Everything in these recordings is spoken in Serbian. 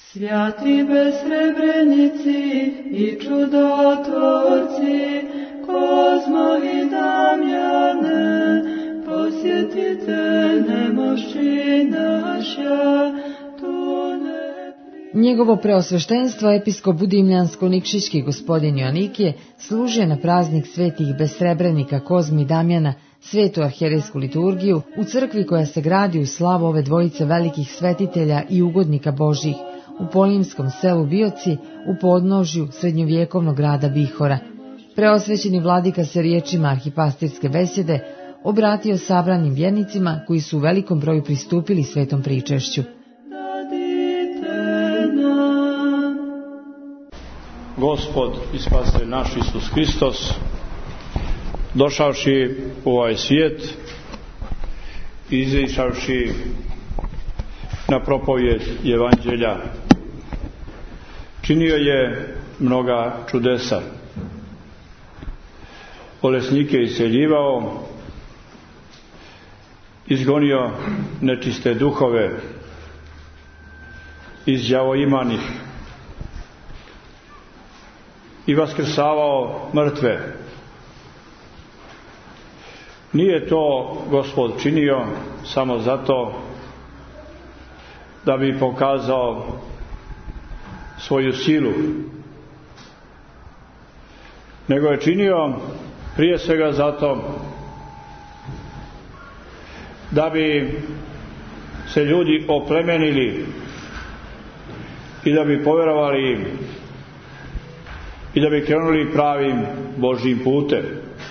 Svjati besrebrenici i čudotvorci, Kozmo i Damjane, posjetite nemošći naša, tu ne... Njegovo preosveštenstvo episkop Budimljansko-Nikšićki gospodin Joanikije služio na praznik svetih besrebrenika Kozmi i Damjana, svetu arhijerejsku liturgiju u crkvi koja se gradi u slavu ove dvojice velikih svetitelja i ugodnika Božjih, u polimskom selu Bioci, u podnožju srednjovjekovnog grada Bihora. Preosvećeni vladika se riječima arhipastirske besjede obratio sabranim vjernicima koji su u velikom broju pristupili svetom pričešću. Gospod i spasitelj naš Isus Hristos, došavši u ovaj svijet, izišavši na propovjed evanđelja, činio je mnoga čudesa. Bolesnike isceljivao, izgonio nečiste duhove iz đavoimanih i vaskrsavao mrtve. Nije to Gospod činio samo zato da bi pokazao svoju silu, nego je činio prije svega zato da bi se ljudi oplemenili i da bi povjerovali i da bi krenuli pravim Božjim putem.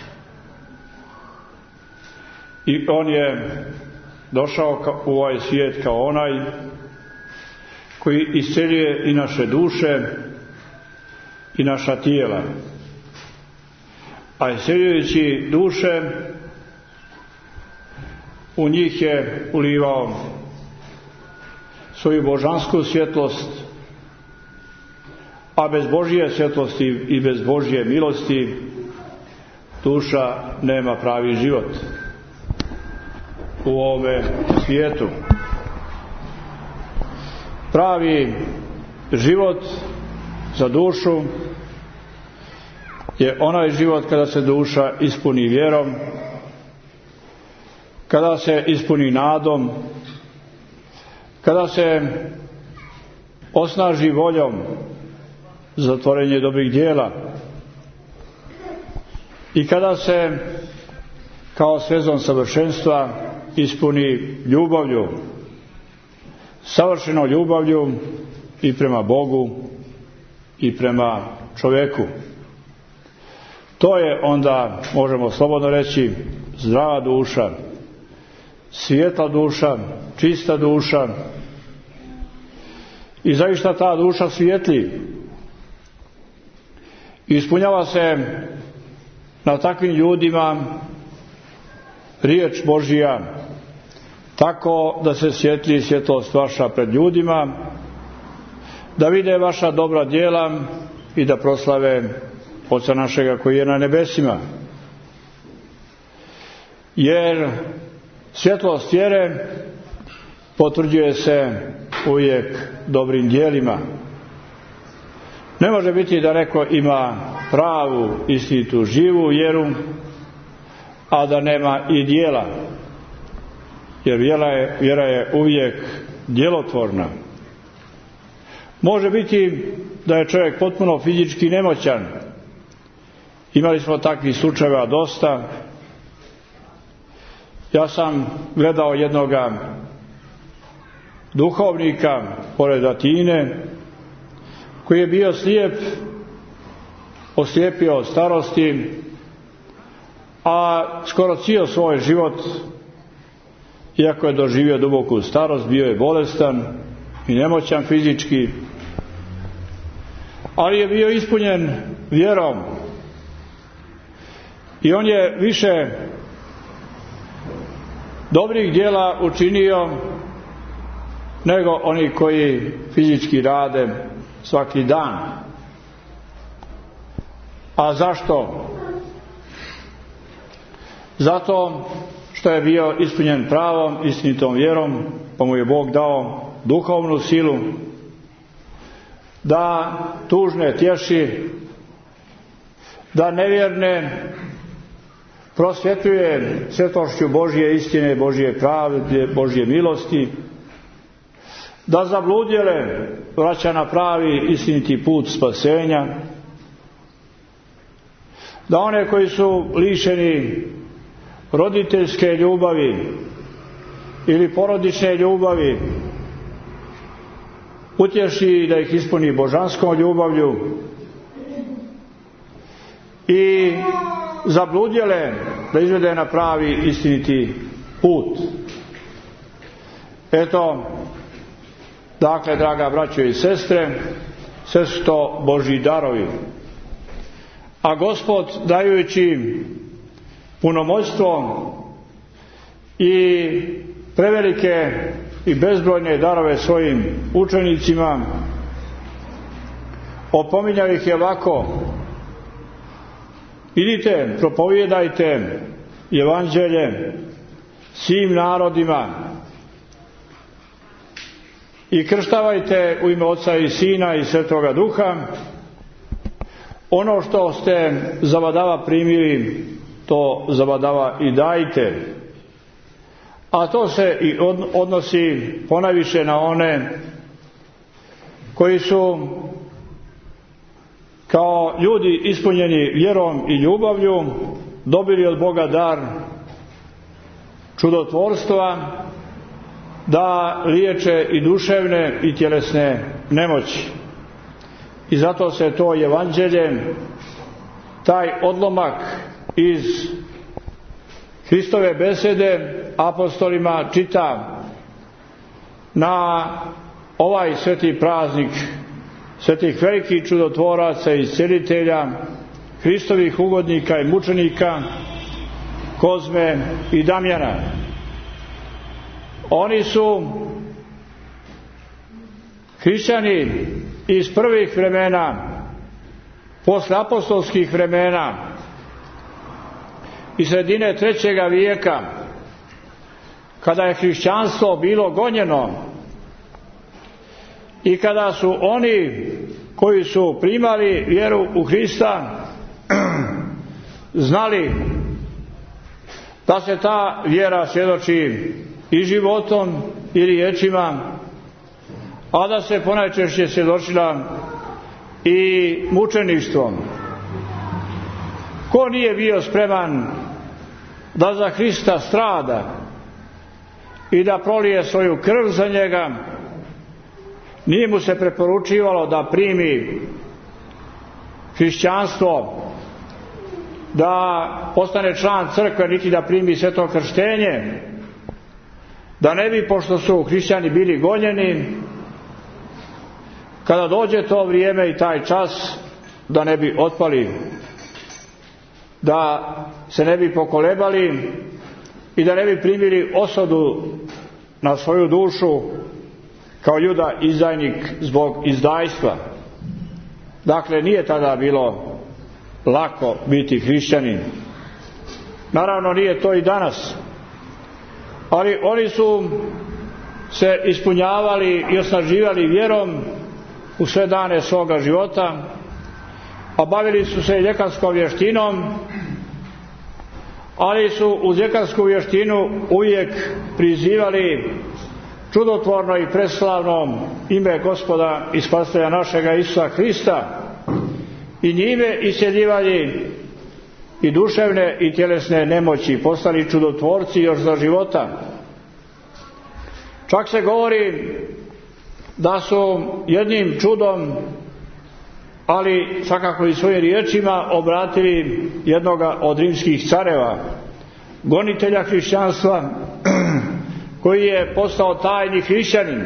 I on je došao u ovaj svijet kao onaj koji isceljuje i naše duše i naša tijela. A isceljujući duše, u njih je ulivao svoju božansku svjetlost, a bez Božje svjetlosti i bez Božje milosti duša nema pravi život u ovome svijetu. Pravi život za dušu je onaj život kada se duša ispuni vjerom, kada se ispuni nadom, kada se osnaži voljom za tvorenje dobrih djela i kada se kao svezom savršenstva ispuni ljubavlju, savršenom ljubavlju i prema Bogu i prema čovjeku. To je onda, možemo slobodno reći, zdrava duša, svijetla duša, čista duša, i zaista ta duša svijetli. Ispunjava se na takvim ljudima riječ Božja tako da se svijetli svjetlost vaša pred ljudima, da vide vaša dobra djela i da proslave Oca našega koji je na nebesima. Jer svjetlost vjere potvrđuje se uvijek dobrim djelima. Ne može biti da neko ima pravu, istinitu, živu vjeru, a da nema i djela. Jer vjera je uvijek djelotvorna. Može biti da je čovjek potpuno fizički nemoćan. Imali smo takvih slučajeva dosta. Ja sam gledao jednoga duhovnika pored Atine koji je bio slijep, oslijepio od starosti, a skoro cijeli svoj život, iako je doživio duboku starost, bio je bolestan i nemoćan fizički, ali je bio ispunjen vjerom i on je više dobrih djela učinio nego oni koji fizički rade svaki dan. A zašto? Zato što je bio ispunjen pravom, istinitom vjerom, pa mu je Bog dao duhovnu silu da tužne tješi, da nevjerne prosvjetljuje svjetlošću Božje istine, Božje pravde, Božje milosti, da zabludjele vraća na pravi istiniti put spasenja, da one koji su lišeni roditeljske ljubavi ili porodične ljubavi utješi, da ih ispuni božanskom ljubavlju, i zabludjele da izvede na pravi istiniti put. Eto, dakle, draga braćo i sestre, sve su to Božji darovi. A Gospod, dajući punomoćstvo i prevelike i bezbrojne darove svojim učenicima, opominjao ih je ovako: idite, propovijedajte evanđelje svim narodima i krštavajte u ime Oca i Sina i Svetoga Duha. Ono što ste zavadava primili, to zavadava i dajte. A to se i odnosi ponajviše na one koji su kao ljudi ispunjeni vjerom i ljubavlju dobili od Boga dar čudotvorstva, da liječe i duševne i tjelesne nemoći. I zato se to evanđelje, taj odlomak iz Hristove besede apostolima, čita na ovaj sveti praznik svetih velikih čudotvoraca i iscelitelja, Hristovih ugodnika i mučenika Kozme i Damjana. Oni su hrišćani iz prvih vremena, posle apostolskih vremena i sredine 3. vijeka, kada je hrišćanstvo bilo gonjeno i kada su oni koji su primali vjeru u Hrista znali da se ta vjera svjedoči i životom i riječima, a da se ponajčešće svjedočila i mučeništvom. Ko nije bio spreman da za Hrista strada i da prolije svoju krv za njega, nije mu se preporučivalo da primi hrišćanstvo, da postane član crkve, niti da primi sveto krštenje, da ne bi, pošto su hrišćani bili gonjeni, kada dođe to vrijeme i taj čas, da ne bi otpali, da se ne bi pokolebali i da ne bi primili osudu na svoju dušu kao Juda izdajnik zbog izdajstva. Dakle, nije tada bilo lako biti hrišćanin. Naravno, nije to i danas. Ali oni su se ispunjavali i osnaživali vjerom u sve dane svoga života, a bavili su se i ljekarskom vještinom, ali su uz ljekarsku vještinu uvijek prizivali čudotvorno i preslavno ime Gospoda i Spasitelja našega Isusa Hrista i njime isceljivali i duševne i tjelesne nemoći, postali čudotvorci još za života. Čak se govori da su jednim čudom, ali svakako i svojim riječima, obratili jednoga od rimskih careva, gonitelja hrišćanstva, koji je postao tajni hrišćanin.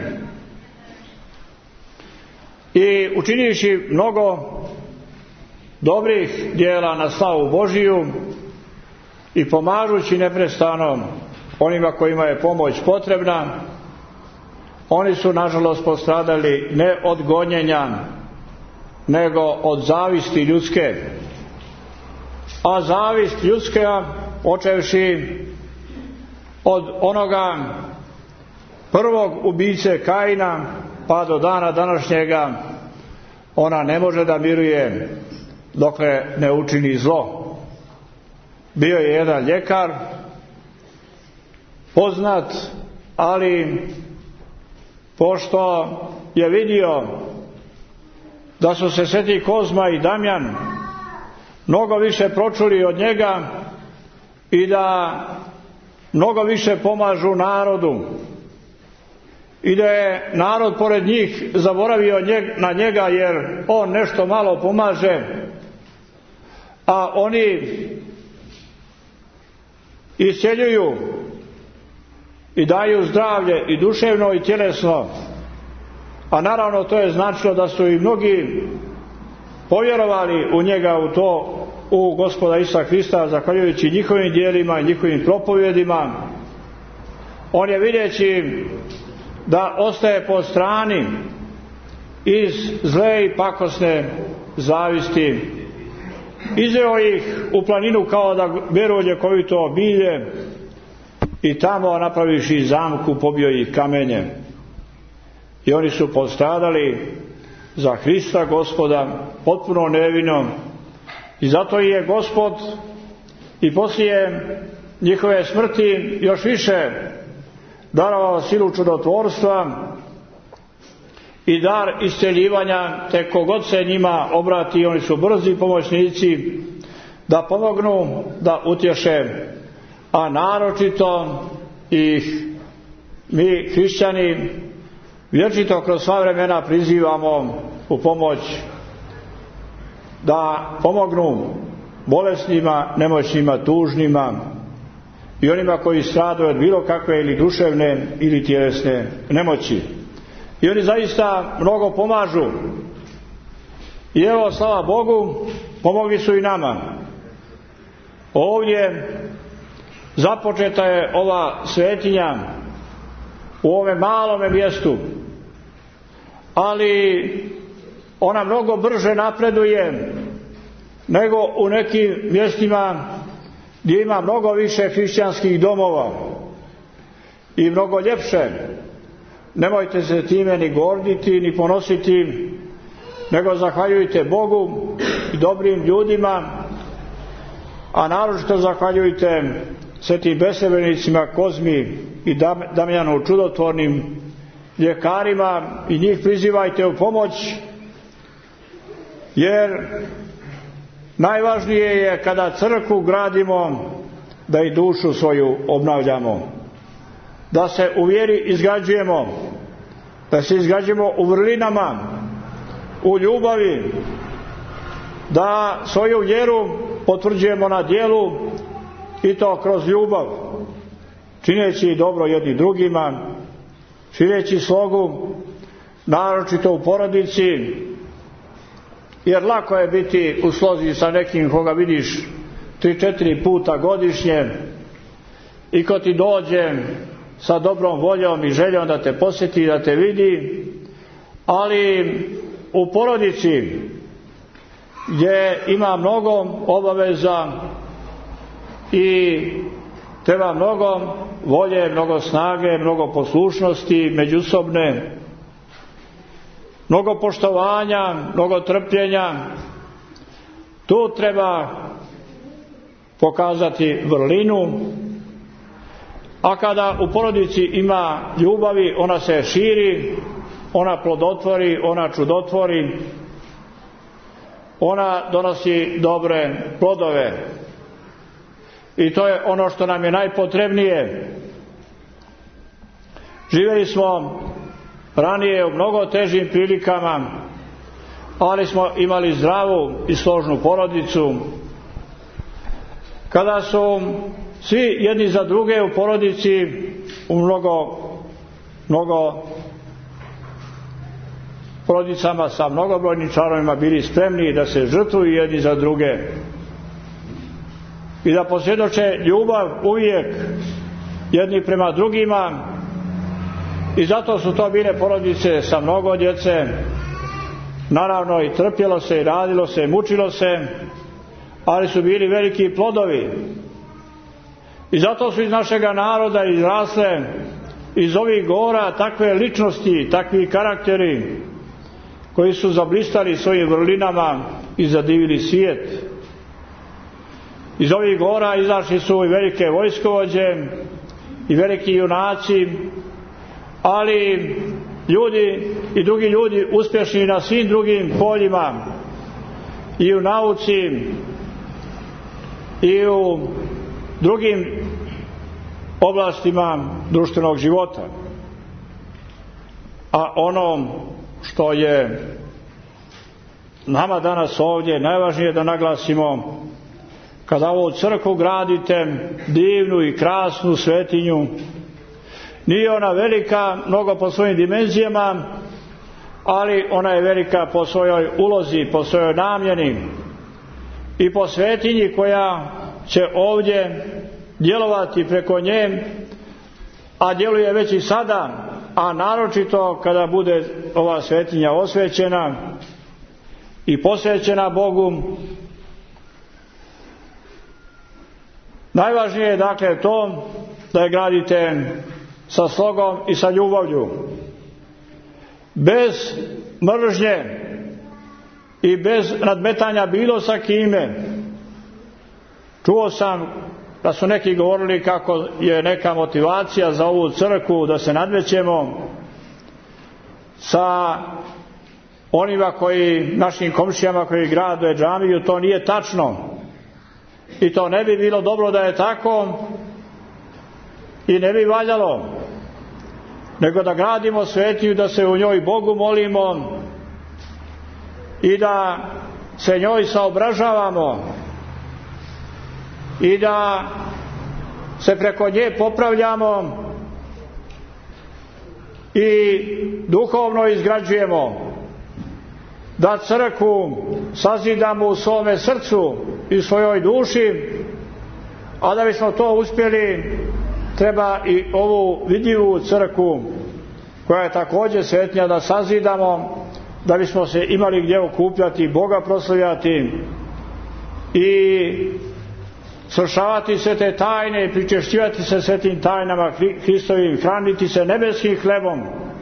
I učinivši mnogo dobrih djela na slavu Božiju i pomažući neprestano onima kojima je pomoć potrebna, oni su nažalost postradali ne od gonjenja, nego od zavisti ljudske. A zavist ljudska, počevši od onoga prvog ubice Kaina pa do dana današnjega, ona ne može da miruje dokle ne učini zlo. Bio je jedan ljekar, poznat, ali pošto je vidio da su se sveti Kozma i Damjan mnogo više pročuli od njega i da mnogo više pomažu narodu i da je narod pored njih zaboravio na njega jer on nešto malo pomaže, a oni isceljuju i daju zdravlje i duševno i tjelesno, a naravno to je značilo da su i mnogi povjerovali u njega, u Gospoda Isusa Hrista, zahvaljujući njihovim djelima i njihovim propovjedima. On je, vidjeći da ostaje po strani iz zle i pakosne zavisti, izveo ih u planinu kao da beru ljekovito bilje i tamo, napravivši zamku, pobio ih kamenjem. I oni su postradali za Hrista Gospoda potpuno nevino, i zato je Gospod i poslije njihove smrti još više darovao silu čudotvorstva i dar isceljivanja, te kogod se njima obrati, oni su brzi pomoćnici da pomognu, da utješe, a naročito ih mi hrišćani vječito kroz sva vremena prizivamo u pomoć da pomognu bolesnima, nemoćnima, tužnima i onima koji stradaju od bilo kakve ili duševne ili tjelesne nemoći. I oni zaista mnogo pomažu. I evo, slava Bogu, pomogli su i nama. Ovdje započeta je ova svetinja u ovome malome mjestu, ali ona mnogo brže napreduje nego u nekim mjestima gdje ima mnogo više hrišćanskih domova i mnogo ljepše. Nemojte se time ni gorditi ni ponositi, nego zahvaljujte Bogu i dobrim ljudima, a naročito zahvaljujte svetim besrebrenicima Kozmi i Damjanu, čudotvornim ljekarima, i njih prizivajte u pomoć, jer najvažnije je kada crkvu gradimo da i dušu svoju obnavljamo, da se u vjeri izgrađujemo, da se izgrađujemo u vrlinama, u ljubavi, da svoju vjeru potvrđujemo na djelu, i to kroz ljubav, čineći dobro jedni drugima, šireći slogu, naročito u porodici, jer lako je biti u slozi sa nekim koga vidiš 3-4 puta godišnje i ko ti dođe sa dobrom voljom i željom da te posjeti, da te vidi, ali u porodici gdje ima mnogo obaveza i treba mnogo volje, mnogo snage, mnogo poslušnosti međusobne, mnogo poštovanja, mnogo trpljenja, tu treba pokazati vrlinu. A kada u porodici ima ljubavi, ona se širi, ona plodotvori, ona čudotvori, ona donosi dobre plodove. I to je ono što nam je najpotrebnije. Živjeli smo ranije u mnogo težim prilikama, ali smo imali zdravu i složnu porodicu. Kada su svi jedni za druge u porodici u mnogo porodicama sa mnogobrojnim članovima bili spremni da se žrtvuju jedni za druge i da posvjedoče ljubav uvijek jedni prema drugima, i zato su to bile porodice sa mnogo djece. Naravno, i trpjelo se, i radilo se, i mučilo se, ali su bili veliki plodovi. I zato su iz našega naroda izrasle iz ovih gora takve ličnosti, takvi karakteri koji su zablistali svojim vrlinama i zadivili svijet. Iz ovih gora izašli su i velike vojskovođe i veliki junaci, ali ljudi i drugi ljudi uspješni na svim drugim poljima, i u nauci i u drugim oblastima društvenog života. A ono što je nama danas ovdje najvažnije da naglasimo, kada ovu crkvu gradite, divnu i krasnu svetinju, nije ona velika mnogo po svojim dimenzijama, ali ona je velika po svojoj ulozi, po svojoj namjeni i po svetinji koja će ovdje djelovati preko nje, a djeluje već i sada, a naročito kada bude ova svetinja osvećena i posvećena Bogu. Najvažnije je dakle to da je gradite sa slogom i sa ljubavlju, bez mržnje i bez nadmetanja bilo sa kime. Čuo sam da su neki govorili kako je neka motivacija za ovu crkvu da se nadmećemo sa onima našim komšijama koji grade džamiju. To nije tačno i to ne bi bilo dobro da je tako i ne bi valjalo, nego da gradimo svetinju, da se u njoj Bogu molimo i da se njoj saobražavamo i da se preko nje popravljamo i duhovno izgrađujemo, da crkvu sazidamo u svome srcu i svojoj duši, a da bismo to uspjeli treba i ovu vidljivu crkvu koja je također svetinja da sazidamo, da bismo se imali gdje okupljati, Boga proslavljati i svršavati sve te tajne i pričešćivati se svetim tajnama Hristovim, hraniti se nebeskim hlebom,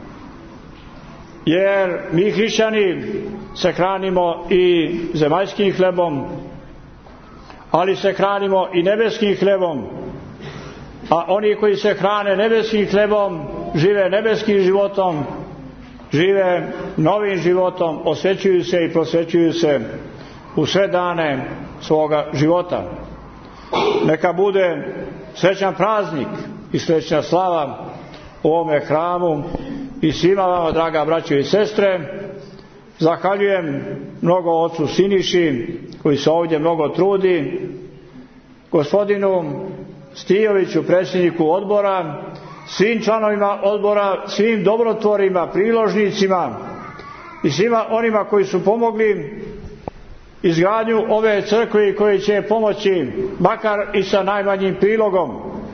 jer mi hrišćani se hranimo i zemaljskim hlebom, ali se hranimo i nebeskim hlebom, a oni koji se hrane nebeskim hlebom žive nebeskim životom, žive novim životom, osvećuju se i prosvećuju se u sve dane svoga života. Neka bude srećan praznik i srećna slava u ovome hramu i svima vama, draga braćo i sestre. Zahvaljujem mnogo ocu Siniši koji se ovdje mnogo trudi, gospodinu Stijoviću, predsjedniku odbora, svim članovima odbora, svim dobrotvorima, priložnicima i svima onima koji su pomogli izgradnju ove crkve i koji će pomoći makar i sa najmanjim prilogom,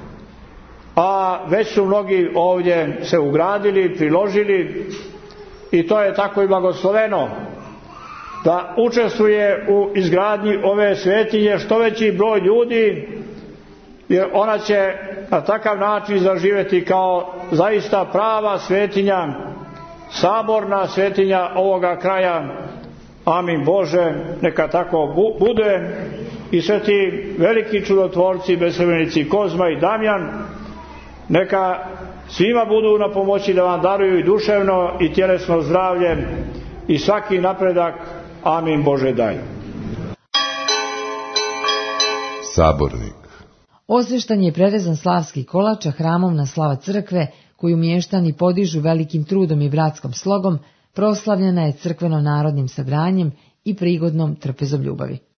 a već su mnogi ovdje se ugradili, priložili i to je tako i blagosloveno da učestvuje u izgradnji ove svetinje što veći broj ljudi, jer ona će na takav način zaživjeti kao zaista prava svetinja, saborna svetinja ovoga kraja. Amin Bože, neka tako bude i sve ti veliki čudotvorci, besremenici Kozma i Damjan, neka svima budu na pomoći da vam daruju i duševno i tjelesno zdravlje i svaki napredak. Amin Bože daj. Sabornik. Osveštan je prerezan slavski kolač, a hramovna slava crkve, koju mještani podižu velikim trudom i bratskom slogom, proslavljena je crkveno-narodnim sabranjem i prigodnom trpezom ljubavi.